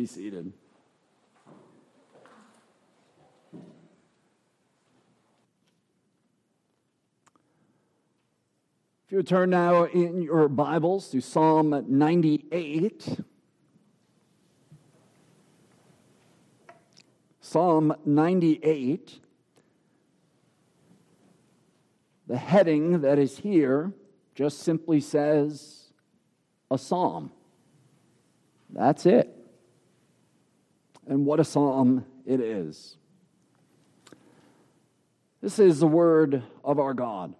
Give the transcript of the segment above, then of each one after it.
be seated. If you would turn now in your Bibles to Psalm 98. Psalm 98. The heading that is here just simply says, a psalm. That's it. And what a psalm it is. This is the word of our God.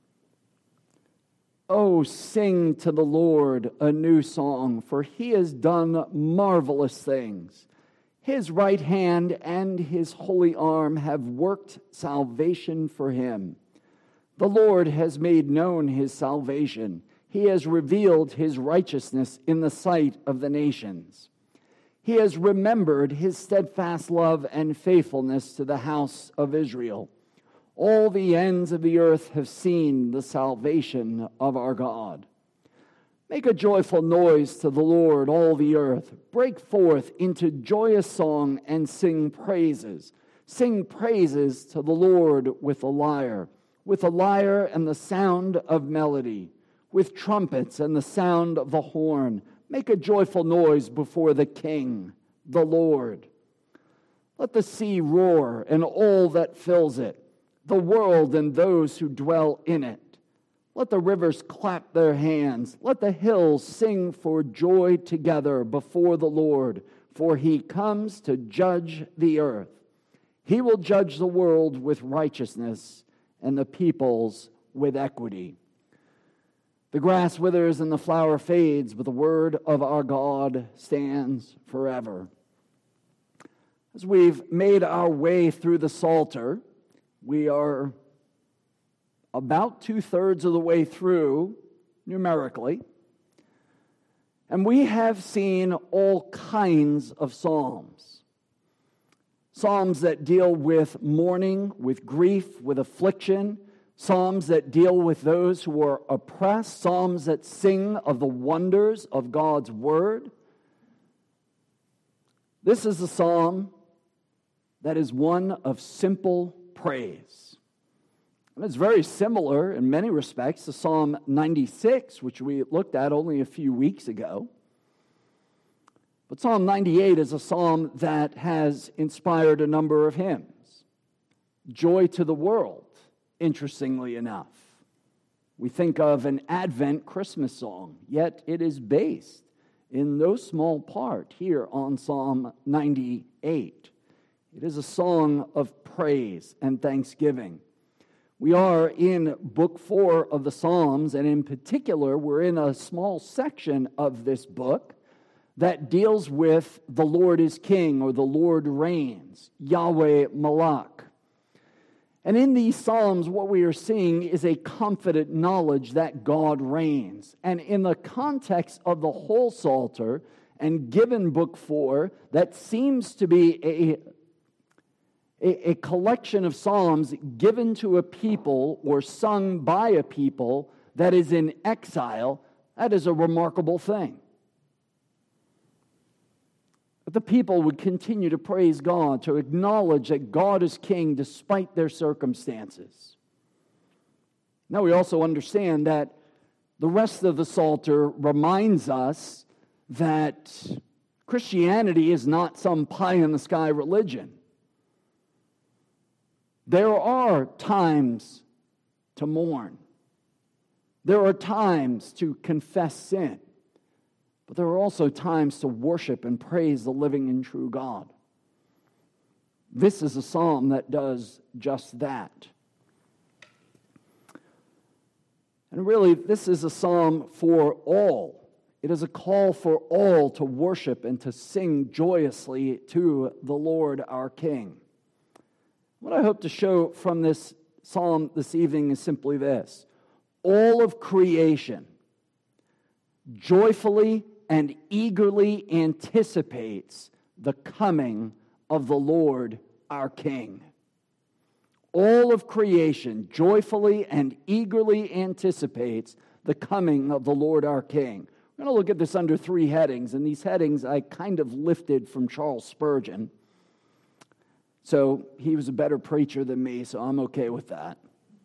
Oh, sing to the Lord a new song, for he has done marvelous things. His right hand and his holy arm have worked salvation for him. The Lord has made known his salvation. He has revealed his righteousness in the sight of the nations. He has remembered his steadfast love and faithfulness to the house of Israel. All the ends of the earth have seen the salvation of our God. Make a joyful noise to the Lord, all the earth. Break forth into joyous song and sing praises. Sing praises to the Lord with a lyre and the sound of melody, with trumpets and the sound of the horn. Make a joyful noise before the King, the Lord. Let the sea roar and all that fills it, the world and those who dwell in it. Let the rivers clap their hands. Let the hills sing for joy together before the Lord, for he comes to judge the earth. He will judge the world with righteousness and the peoples with equity. The grass withers and the flower fades, but the word of our God stands forever. As we've made our way through the Psalter, we are about 2/3 of the way through, numerically, and we have seen all kinds of psalms. Psalms that deal with mourning, with grief, with affliction, psalms that deal with those who are oppressed, psalms that sing of the wonders of God's word. This is a psalm that is one of simple praise. And it's very similar in many respects to Psalm 96, which we looked at only a few weeks ago. But Psalm 98 is a psalm that has inspired a number of hymns. Joy to the World, interestingly enough. We think of an Advent Christmas song, yet it is based in no small part here on Psalm 98. It is a song of praise and thanksgiving. We are in Book 4 of the Psalms, and in particular, we're in a small section of this book that deals with the Lord is King, or the Lord reigns, Yahweh Malach. And in these Psalms, what we are seeing is a confident knowledge that God reigns. And in the context of the whole Psalter, and given Book 4, that seems to be a collection of psalms given to a people or sung by a people that is in exile. That is a remarkable thing. But the people would continue to praise God, to acknowledge that God is king despite their circumstances. Now we also understand that the rest of the Psalter reminds us that Christianity is not some pie-in-the-sky religion. There are times to mourn. There are times to confess sin. But there are also times to worship and praise the living and true God. This is a psalm that does just that. And really, this is a psalm for all. It is a call for all to worship and to sing joyously to the Lord our King. What I hope to show from this psalm this evening is simply this. All of creation joyfully and eagerly anticipates the coming of the Lord our King. All of creation joyfully and eagerly anticipates the coming of the Lord our King. I'm going to look at this under three headings, and these headings I kind of lifted from Charles Spurgeon. So he was a better preacher than me, so I'm okay with that.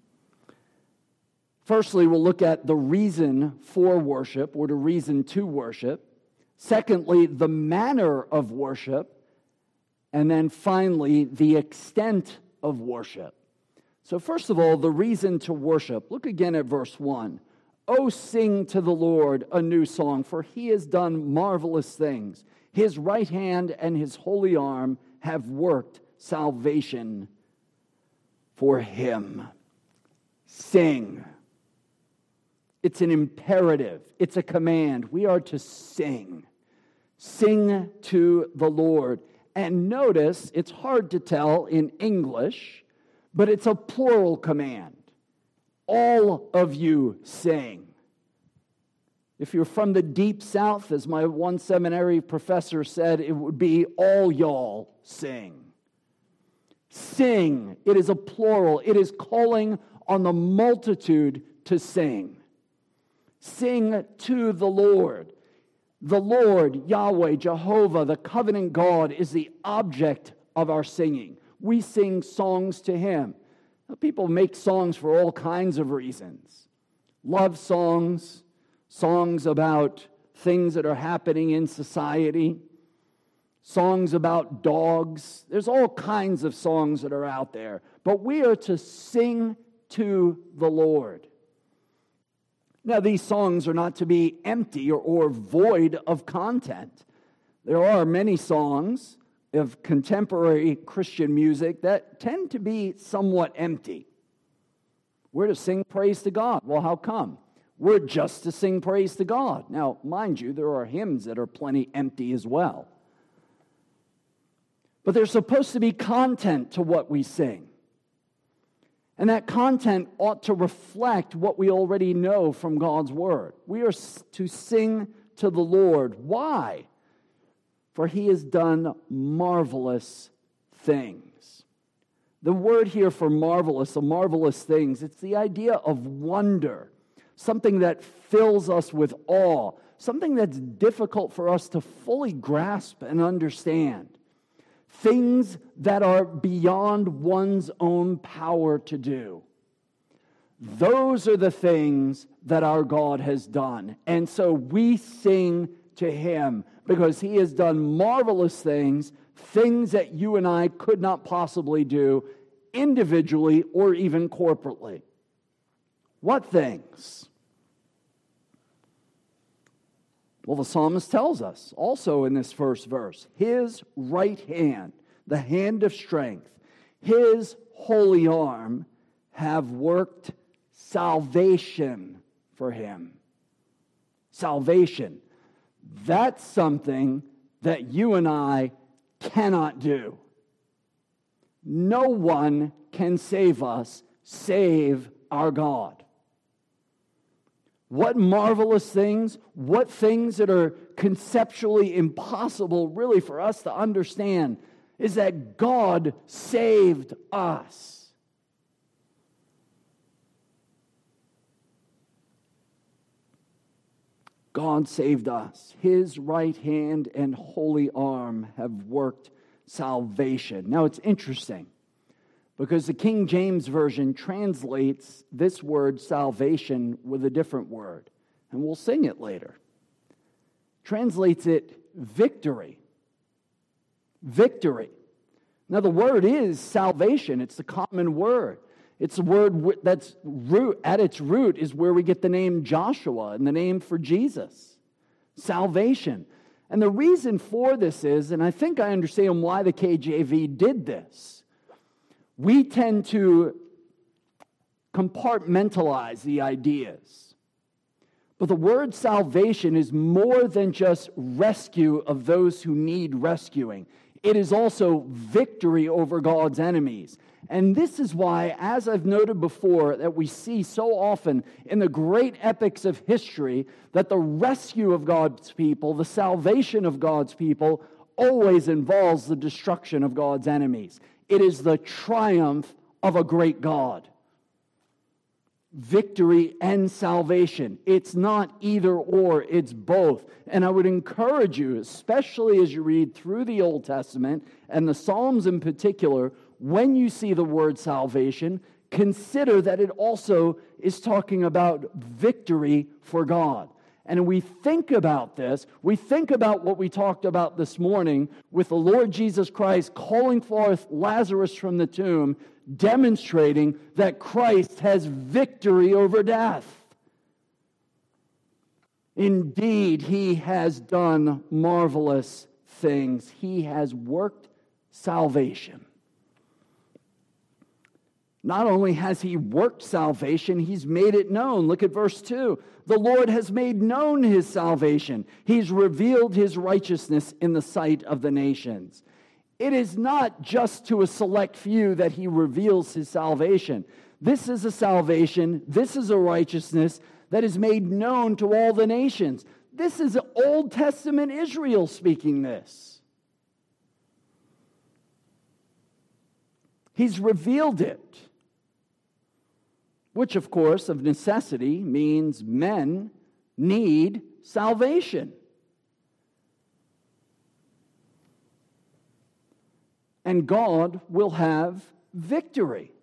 Firstly, we'll look at the reason for worship, or the reason to worship. Secondly, the manner of worship. And then finally, the extent of worship. So first of all, the reason to worship. Look again at verse 1. Oh, sing to the Lord a new song, for he has done marvelous things. His right hand and his holy arm have worked salvation for him. Sing. It's an imperative. It's a command. We are to sing. Sing to the Lord. And notice, it's hard to tell in English, but it's a plural command. All of you sing. If you're from the deep south, as my one seminary professor said, it would be all y'all sing. Sing. It is a plural. It is calling on the multitude to sing. Sing to the Lord. The Lord, Yahweh, Jehovah, the covenant God, is the object of our singing. We sing songs to him. Now, people make songs for all kinds of reasons. Love songs, songs about things that are happening in society, songs about dogs. There's all kinds of songs that are out there. But we are to sing to the Lord. Now, these songs are not to be empty or void of content. There are many songs of contemporary Christian music that tend to be somewhat empty. We're to sing praise to God. Well, how come? We're just to sing praise to God. Now, mind you, there are hymns that are plenty empty as well. But there's supposed to be content to what we sing. And that content ought to reflect what we already know from God's word. We are to sing to the Lord. Why? For he has done marvelous things. The word here for marvelous, the marvelous things, it's the idea of wonder. Something that fills us with awe. Something that's difficult for us to fully grasp and understand. Things that are beyond one's own power to do. Those are the things that our God has done. And so we sing to him because he has done marvelous things, things that you and I could not possibly do individually or even corporately. What things? Well, the psalmist tells us also in this first verse, his right hand, the hand of strength, his holy arm have worked salvation for him. Salvation. That's something that you and I cannot do. No one can save us save our God. What marvelous things, what things that are conceptually impossible really for us to understand is that God saved us. God saved us. His right hand and holy arm have worked salvation. Now it's interesting because the King James Version translates this word salvation with a different word. And we'll sing it later. Translates it victory. Victory. Now the word is salvation. It's the common word. It's a word that's at its root is where we get the name Joshua and the name for Jesus. Salvation. And the reason for this is, and I think I understand why the KJV did this. We tend to compartmentalize the ideas. But the word salvation is more than just rescue of those who need rescuing. It is also victory over God's enemies. And this is why, as I've noted before, that we see so often in the great epics of history, that the rescue of God's people, the salvation of God's people, always involves the destruction of God's enemies. It is the triumph of a great God. victory and salvation. It's not either or, it's both. And I would encourage you, especially as you read through the Old Testament and the Psalms in particular, when you see the word salvation, consider that it also is talking about victory for God. And we think about this, we think about what we talked about this morning with the Lord Jesus Christ calling forth Lazarus from the tomb, demonstrating that Christ has victory over death. Indeed, he has done marvelous things. He has worked salvation. Not only has he worked salvation, he's made it known. Look at verse 2. The Lord has made known his salvation. He's revealed his righteousness in the sight of the nations. It is not just to a select few that he reveals his salvation. This is a salvation, this is a righteousness that is made known to all the nations. This is Old Testament Israel speaking this. He's revealed it, which, of course, of necessity means men need salvation. And God will have victory.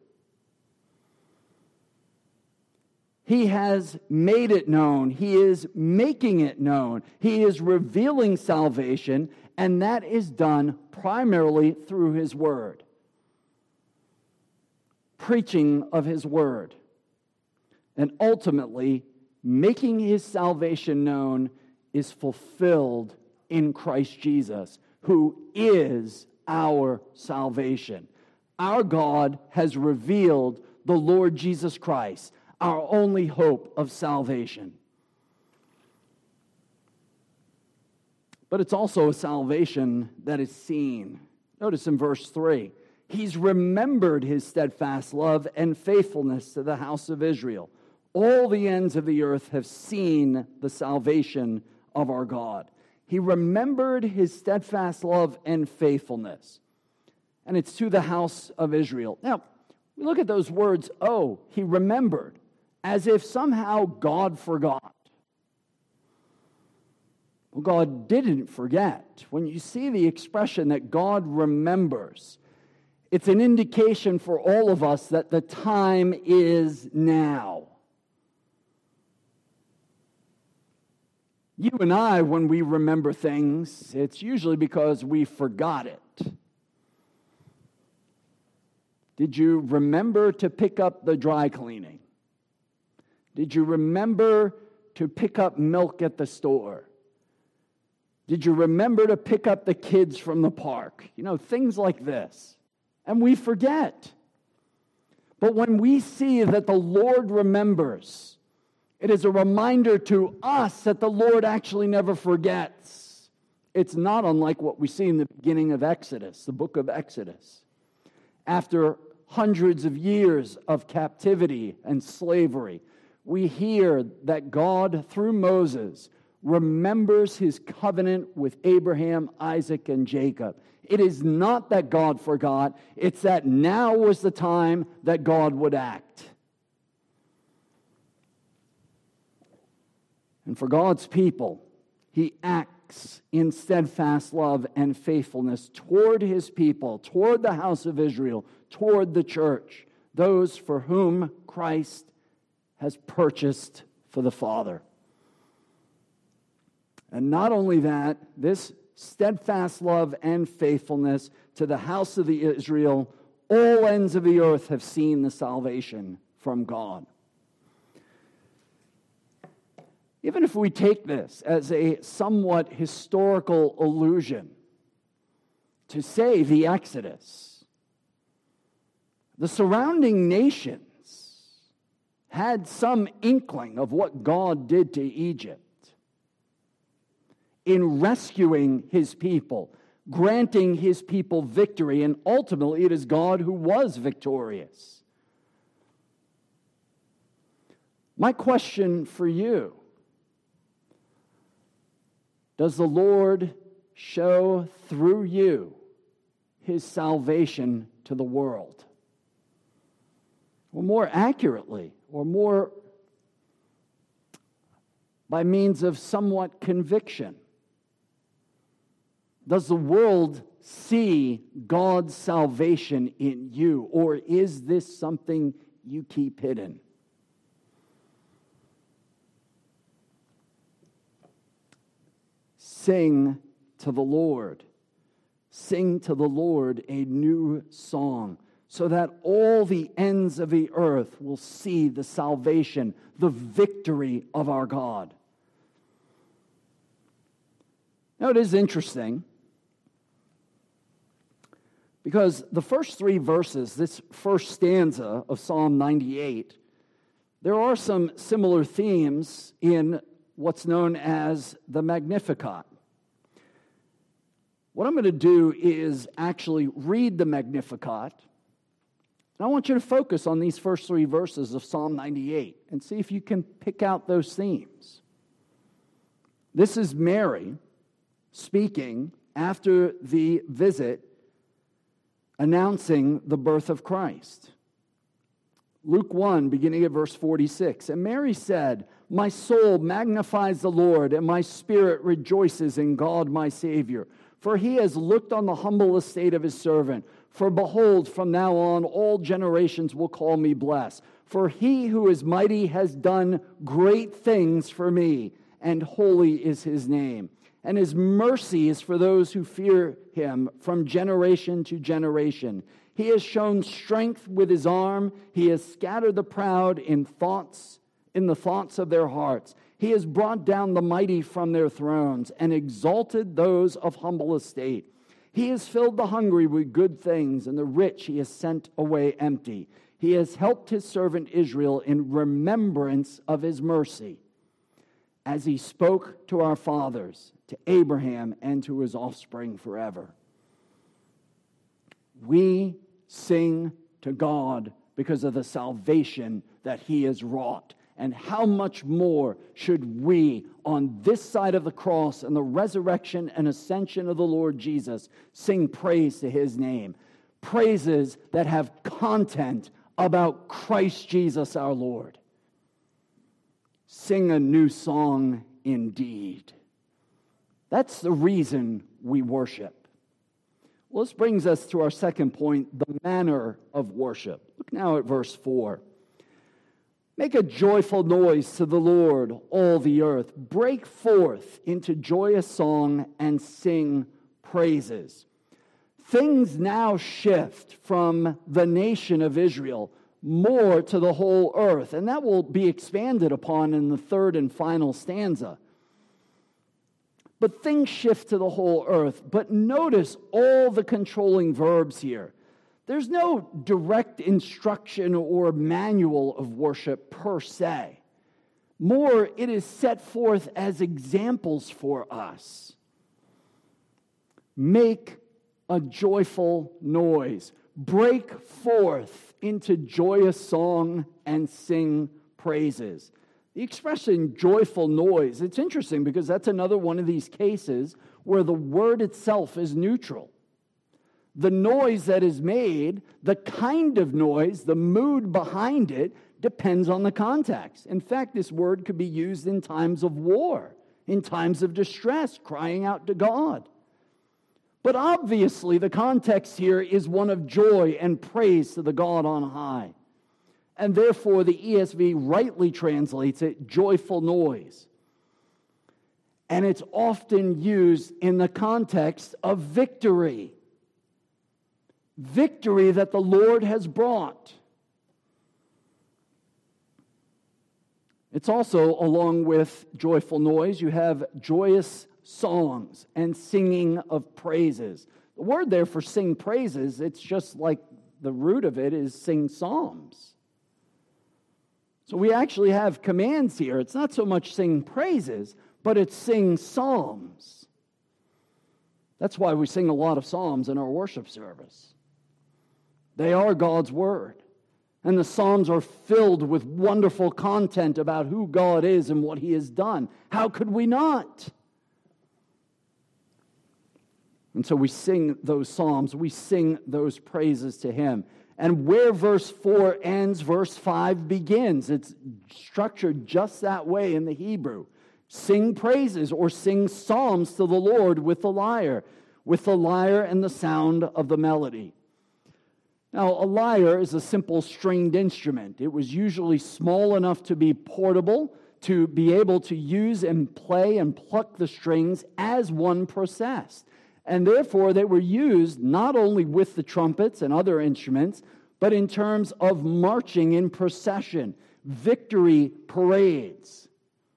He has made it known. He is making it known. He is revealing salvation, and that is done primarily through his word. Preaching of his word. And ultimately, making his salvation known is fulfilled in Christ Jesus, who is our salvation. Our God has revealed the Lord Jesus Christ, our only hope of salvation. But it's also a salvation that is seen. Notice in verse 3, he's remembered his steadfast love and faithfulness to the house of Israel. All the ends of the earth have seen the salvation of our God. He remembered his steadfast love and faithfulness. And it's to the house of Israel. Now, we look at those words, oh, he remembered, as if somehow God forgot. Well, God didn't forget. When you see the expression that God remembers, it's an indication for all of us that the time is now. You and I, when we remember things, it's usually because we forgot it. Did you remember to pick up the dry cleaning? Did you remember to pick up milk at the store? Did you remember to pick up the kids from the park? You know, things like this. And we forget. But when we see that the Lord remembers, it is a reminder to us that the Lord actually never forgets. It's not unlike what we see in the beginning of Exodus, the book of Exodus. After hundreds of years of captivity and slavery, we hear that God, through Moses, remembers his covenant with Abraham, Isaac, and Jacob. It is not that God forgot, it's that now was the time that God would act. And for God's people, he acts in steadfast love and faithfulness toward his people, toward the house of Israel, toward the church, those for whom Christ has purchased for the Father. And not only that, this steadfast love and faithfulness to the house of the Israel, all ends of the earth have seen the salvation from God. Even if we take this as a somewhat historical allusion to, say, the Exodus, the surrounding nations had some inkling of what God did to Egypt in rescuing his people, granting his people victory, and ultimately it is God who was victorious. My question for you: does the Lord show through you his salvation to the world? Well, more accurately, or more by means of somewhat conviction? Does the world see God's salvation in you, or is this something you keep hidden? Sing to the Lord. Sing to the Lord a new song, so that all the ends of the earth will see the salvation, the victory of our God. Now, it is interesting because the first three verses, this first stanza of Psalm 98, there are some similar themes in what's known as the Magnificat. What I'm going to do is actually read the Magnificat, and I want you to focus on these first three verses of Psalm 98 and see if you can pick out those themes. This is Mary speaking after the visit, announcing the birth of Christ. Luke 1, beginning at verse 46. And Mary said, "My soul magnifies the Lord, and my spirit rejoices in God my Savior. For he has looked on the humble estate of his servant. For behold, from now on all generations will call me blessed. For he who is mighty has done great things for me, and holy is his name. And his mercy is for those who fear him from generation to generation. He has shown strength with his arm. He has scattered the proud in the thoughts of their hearts. He has brought down the mighty from their thrones and exalted those of humble estate. He has filled the hungry with good things, and the rich he has sent away empty. He has helped his servant Israel in remembrance of his mercy, as he spoke to our fathers, to Abraham, and to his offspring forever." We sing to God because of the salvation that he has wrought. And how much more should we, on this side of the cross and the resurrection and ascension of the Lord Jesus, sing praise to his name? Praises that have content about Christ Jesus our Lord. Sing a new song indeed. That's the reason we worship. Well, this brings us to our second point, the manner of worship. Look now at verse 4. Make a joyful noise to the Lord, all the earth. Break forth into joyous song and sing praises. Things now shift from the nation of Israel more to the whole earth, and that will be expanded upon in the third and final stanza. But things shift to the whole earth. But notice all the controlling verbs here. There's no direct instruction or manual of worship per se. More, it is set forth as examples for us. Make a joyful noise. Break forth into joyous song and sing praises. The expression joyful noise, it's interesting because that's another one of these cases where the word itself is neutral. The noise that is made, the kind of noise, the mood behind it, depends on the context. In fact, this word could be used in times of war, in times of distress, crying out to God. But obviously, the context here is one of joy and praise to the God on high. And therefore, the ESV rightly translates it joyful noise. And it's often used in the context of victory. Victory that the Lord has brought. It's also, along with joyful noise, you have joyous songs and singing of praises. The word there for sing praises, it's just like the root of it is sing psalms. So we actually have commands here. It's not so much sing praises, but it's sing psalms. That's why we sing a lot of psalms in our worship service. They are God's word. And the psalms are filled with wonderful content about who God is and what he has done. How could we not? And so we sing those psalms, we sing those praises to him. And where verse 4 ends, verse 5 begins. It's structured just that way in the Hebrew. Sing praises or sing psalms to the Lord with the lyre and the sound of the melody. Now, a lyre is a simple stringed instrument. It was usually small enough to be portable, to be able to use and play and pluck the strings as one processed. And therefore, they were used not only with the trumpets and other instruments, but in terms of marching in procession, victory parades.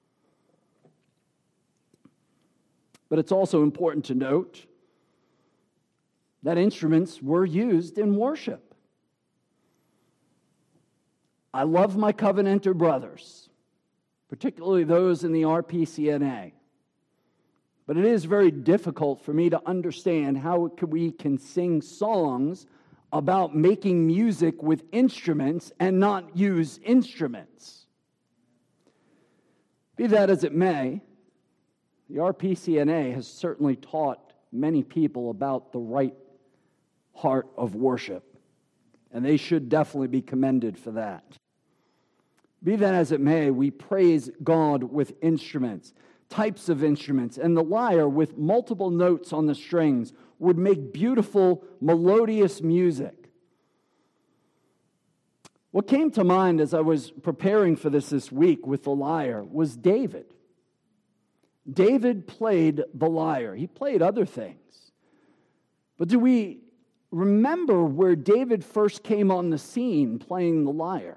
But it's also important to note that instruments were used in worship. I love my Covenanter brothers, particularly those in the RPCNA. But it is very difficult for me to understand how we can sing songs about making music with instruments and not use instruments. Be that as it may, the RPCNA has certainly taught many people about the right heart of worship, and they should definitely be commended for that. Be that as it may, we praise God with instruments, types of instruments, and the lyre with multiple notes on the strings would make beautiful, melodious music. What came to mind as I was preparing for this week with the lyre was David. David played the lyre. He played other things. But do we remember where David first came on the scene playing the lyre?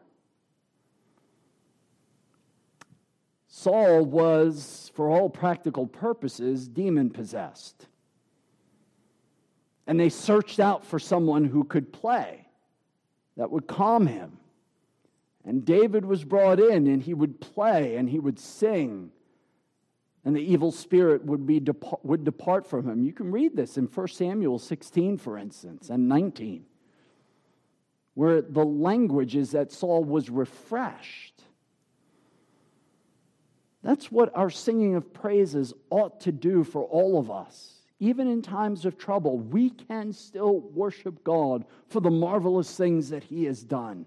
Saul was, for all practical purposes, demon-possessed. And they searched out for someone who could play, that would calm him. And David was brought in, and he would play, and he would sing, and the evil spirit would depart from him. You can read this in 1 Samuel 16, for instance, and 19, where the language is that Saul was refreshed. That's what our singing of praises ought to do for all of us. Even in times of trouble, we can still worship God for the marvelous things that he has done.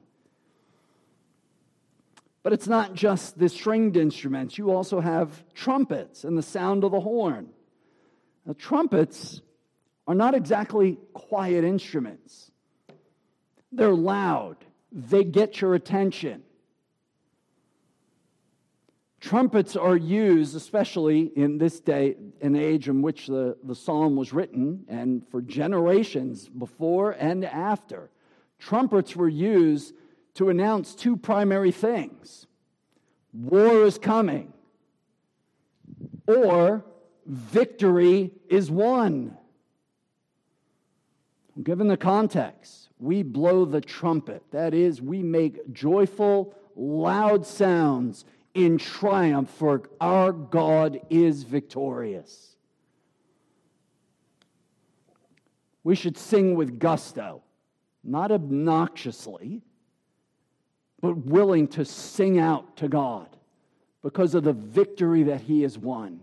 But it's not just the stringed instruments. You also have trumpets and the sound of the horn. Now, trumpets are not exactly quiet instruments. They're loud. They get your attention. Trumpets are used, especially in this day and age in which the psalm was written, and for generations before and after. Trumpets were used to announce two primary things. War is coming, or victory is won. Given the context, we blow the trumpet. That is, we make joyful, loud sounds in triumph, for our God is victorious. We should sing with gusto, not obnoxiously, but willing to sing out to God because of the victory that he has won.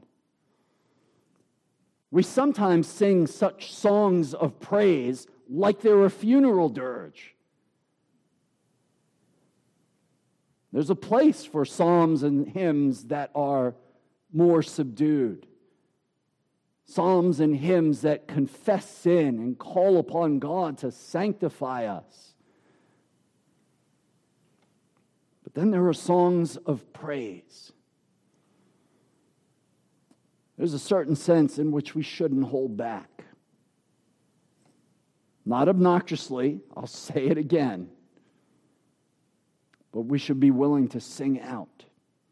We sometimes sing such songs of praise like they're a funeral dirge. There's a place for psalms and hymns that are more subdued. Psalms and hymns that confess sin and call upon God to sanctify us. But then there are songs of praise. There's a certain sense in which we shouldn't hold back. Not obnoxiously, I'll say it again, but we should be willing to sing out.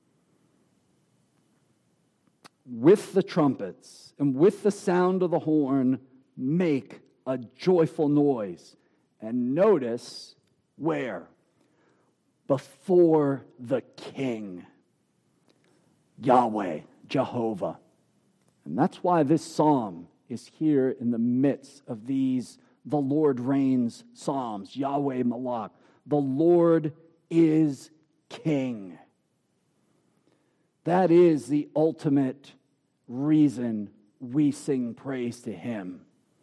With the trumpets and with the sound of the horn, make a joyful noise. And notice where? Before the King, Yahweh, Jehovah. And that's why this psalm is here in the midst of these, the Lord reigns psalms, Yahweh Malach. The Lord is King. That is the ultimate reason we sing praise to him.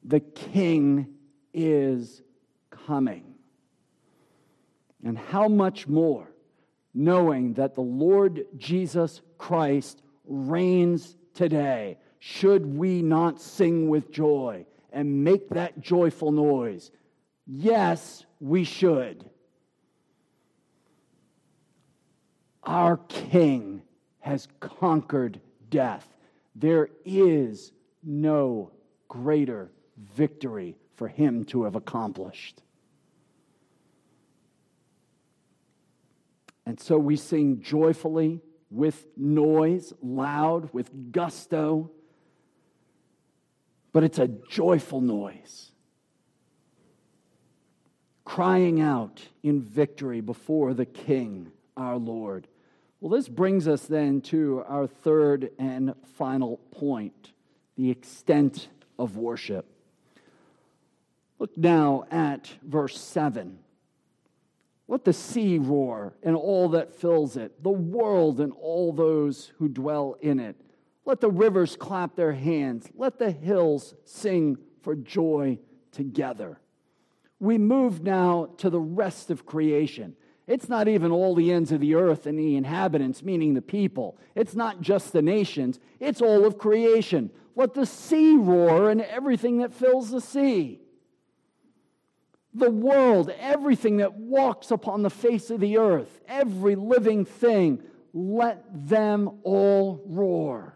the King is coming. And how much more knowing that the Lord Jesus Christ reigns today, should we not sing with joy and make that joyful noise? Yes, we should. Our King has conquered death. There is no greater victory for him to have accomplished. And so we sing joyfully, with noise, loud, with gusto. But it's a joyful noise, crying out in victory before the King, our Lord. Well, this brings us then to our third and final point, the extent of worship. Look now at verse 7. Let the sea roar and all that fills it, the world and all those who dwell in it. Let the rivers clap their hands. Let the hills sing for joy together. We move now to the rest of creation. It's not even all the ends of the earth and the inhabitants, meaning the people. It's not just the nations. It's all of creation. Let the sea roar and everything that fills the sea. The world, everything that walks upon the face of the earth, every living thing, let them all roar.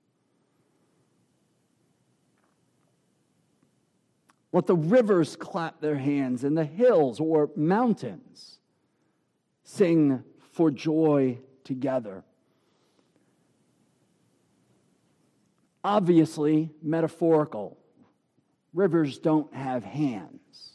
Let the rivers clap their hands and the hills or mountains sing for joy together. Obviously, metaphorical. Rivers don't have hands,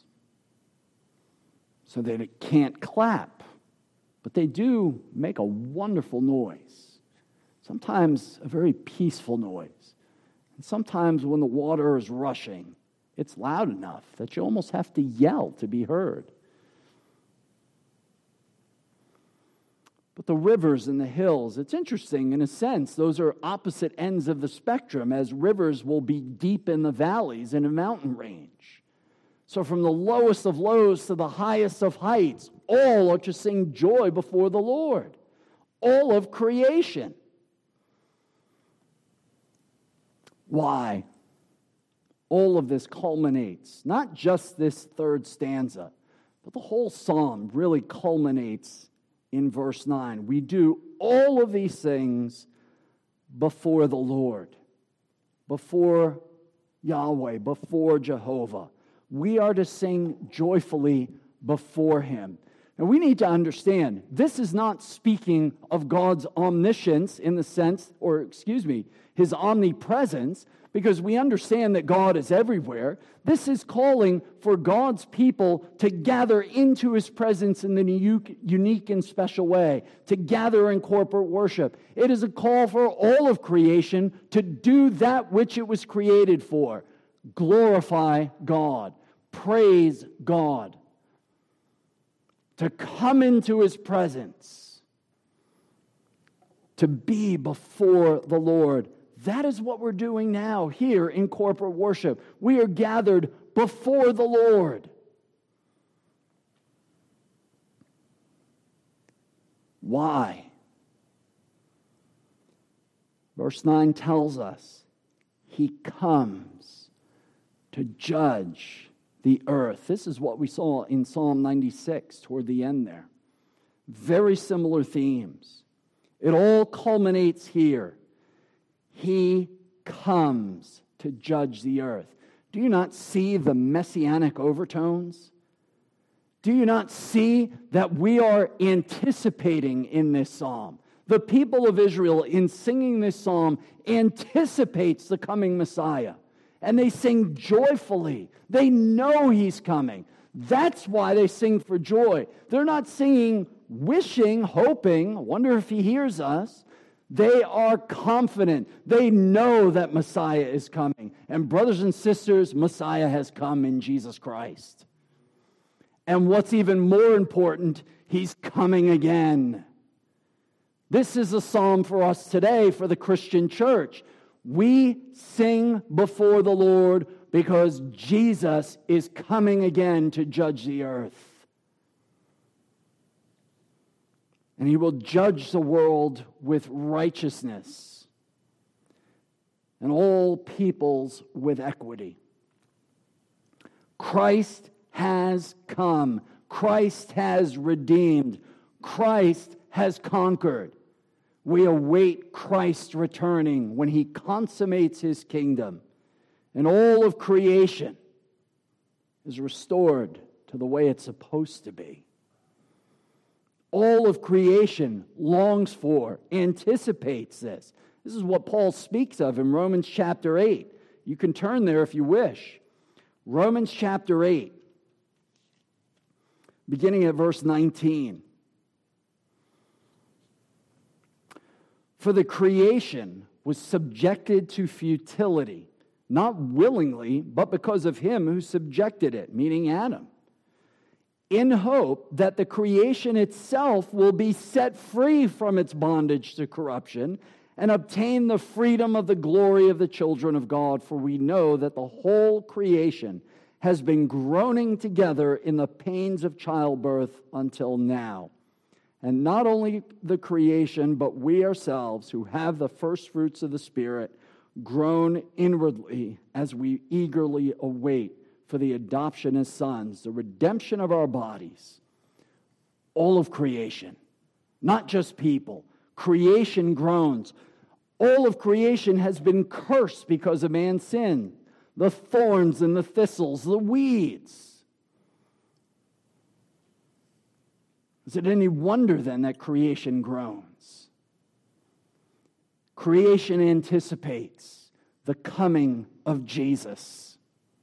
so that it can't clap. But they do make a wonderful noise. Sometimes a very peaceful noise. And sometimes when the water is rushing, it's loud enough that you almost have to yell to be heard. But the rivers and the hills, it's interesting in a sense. Those are opposite ends of the spectrum, as rivers will be deep in the valleys in a mountain range. So from the lowest of lows to the highest of heights, all are to sing joy before the Lord. All of creation. Why? All of this culminates, not just this third stanza, but the whole psalm really culminates in verse 9. We do all of these things before the Lord, before Yahweh, before Jehovah. We are to sing joyfully before him. And we need to understand, this is not speaking of God's omniscience in the sense, his omnipresence, because we understand that God is everywhere. This is calling for God's people to gather into his presence in the unique and special way, to gather in corporate worship. It is a call for all of creation to do that which it was created for. Glorify God, praise God, to come into his presence, to be before the Lord. That is what we're doing now here in corporate worship. We are gathered before the Lord. Why? Verse 9 tells us he comes to judge the earth. This is what we saw in Psalm 96 toward the end there. Very similar themes. It all culminates here. He comes to judge the earth. Do you not see the messianic overtones? Do you not see that we are anticipating in this psalm? The people of Israel, in singing this psalm, anticipates the coming Messiah. And they sing joyfully. They know he's coming. That's why they sing for joy. They're not singing, wishing, hoping, I wonder if he hears us. They are confident. They know that Messiah is coming. And brothers and sisters, Messiah has come in Jesus Christ. And what's even more important, he's coming again. This is a psalm for us today, for the Christian church. We sing before the Lord because Jesus is coming again to judge the earth. And he will judge the world with righteousness and all peoples with equity. Christ has come. Christ has redeemed. Christ has conquered. We await Christ returning when he consummates his kingdom, and all of creation is restored to the way it's supposed to be. All of creation longs for, anticipates this. This is what Paul speaks of in Romans chapter 8. You can turn there if you wish. Romans chapter 8, beginning at verse 19. For the creation was subjected to futility, not willingly, but because of him who subjected it, meaning Adam, in hope that the creation itself will be set free from its bondage to corruption and obtain the freedom of the glory of the children of God. For we know that the whole creation has been groaning together in the pains of childbirth until now. And not only the creation, but we ourselves who have the first fruits of the Spirit groan inwardly as we eagerly await for the adoption as sons, the redemption of our bodies. All of creation, not just people. Creation groans. All of creation has been cursed because of man's sin. The thorns and the thistles, the weeds. Is it any wonder then that creation groans? Creation anticipates the coming of Jesus.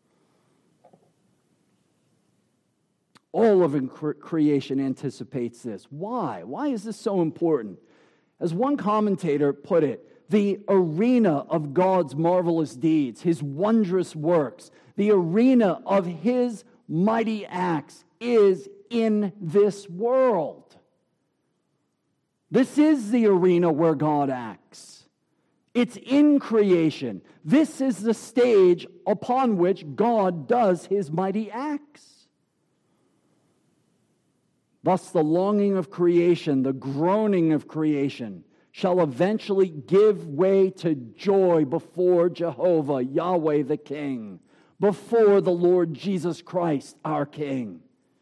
All of creation anticipates this. Why? Why is this so important? As one commentator put it, the arena of God's marvelous deeds, his wondrous works, the arena of his mighty acts is in this world. This is the arena where God acts. It's in creation. This is the stage upon which God does his mighty acts. Thus, the longing of creation, the groaning of creation, shall eventually give way to joy before Jehovah, Yahweh the King, before the Lord Jesus Christ, our King.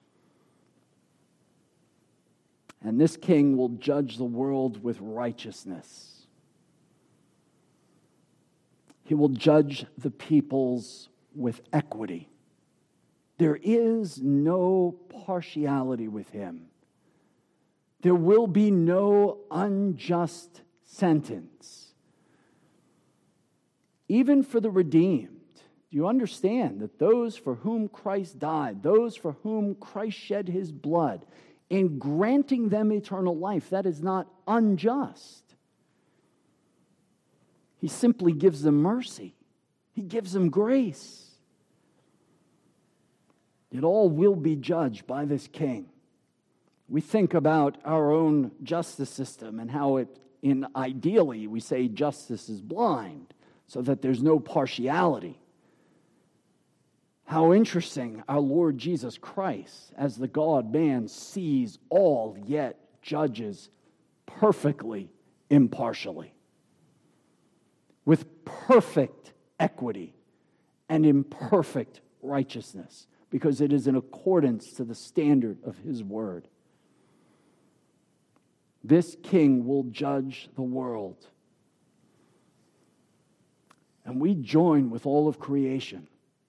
And this King will judge the world with righteousness. He will judge the peoples with equity. There is no partiality with him. There will be no unjust sentence. Even for the redeemed, do you understand that those for whom Christ died, those for whom Christ shed his blood, in granting them eternal life, that is not unjust. He simply gives them mercy. He gives them grace. It all will be judged by this King. We think about our own justice system and how ideally we say justice is blind, so that there's no partiality. How interesting our Lord Jesus Christ, as the God-man, sees all, yet judges perfectly impartially, with perfect equity and imperfect righteousness, because it is in accordance to the standard of his word. This King will judge the world. And we join with all of creation.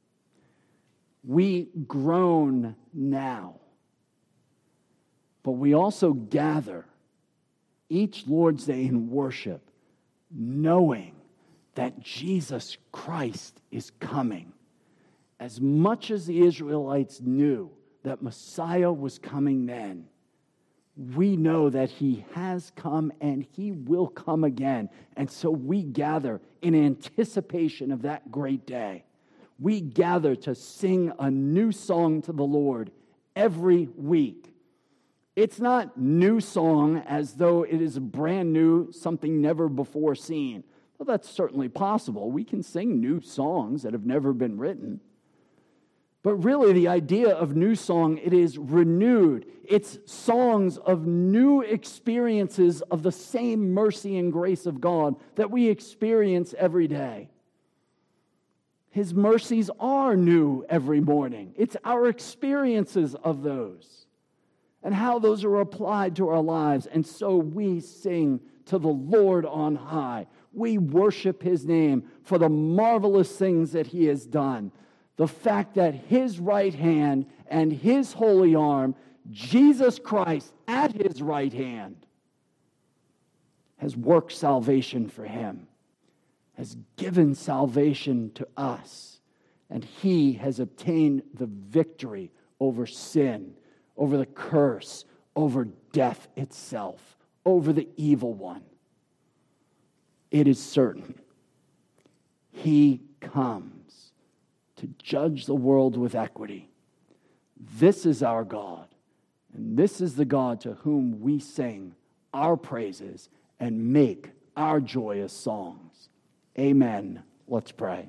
We groan now, but we also gather each Lord's Day in worship, knowing that Jesus Christ is coming. As much as the Israelites knew that Messiah was coming then, we know that he has come and he will come again. And so we gather in anticipation of that great day. We gather to sing a new song to the Lord every week. It's not new song as though it is brand new, something never before seen. Well, that's certainly possible. We can sing new songs that have never been written. But really, the idea of new song, it is renewed. It's songs of new experiences of the same mercy and grace of God that we experience every day. His mercies are new every morning. It's our experiences of those and how those are applied to our lives. And so we sing to the Lord on high. We worship His name for the marvelous things that He has done. The fact that His right hand and His holy arm, Jesus Christ at His right hand, has worked salvation for Him, has given salvation to us, and He has obtained the victory over sin, over the curse, over death itself, over the evil one. It is certain He comes to judge the world with equity. This is our God, and this is the God to whom we sing our praises and make our joyous songs. Amen. Let's pray.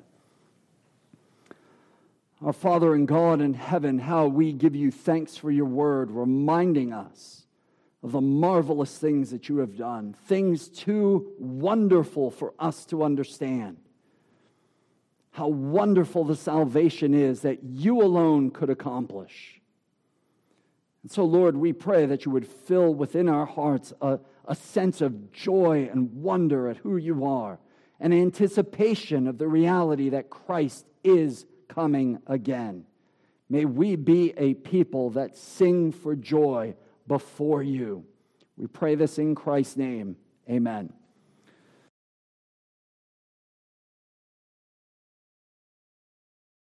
Our Father and God in heaven, how we give you thanks for your word, reminding us of the marvelous things that you have done, things too wonderful for us to understand. How wonderful the salvation is that you alone could accomplish. And so, Lord, we pray that you would fill within our hearts a sense of joy and wonder at who you are, an anticipation of the reality that Christ is coming again. May we be a people that sing for joy before you. We pray this in Christ's name. Amen.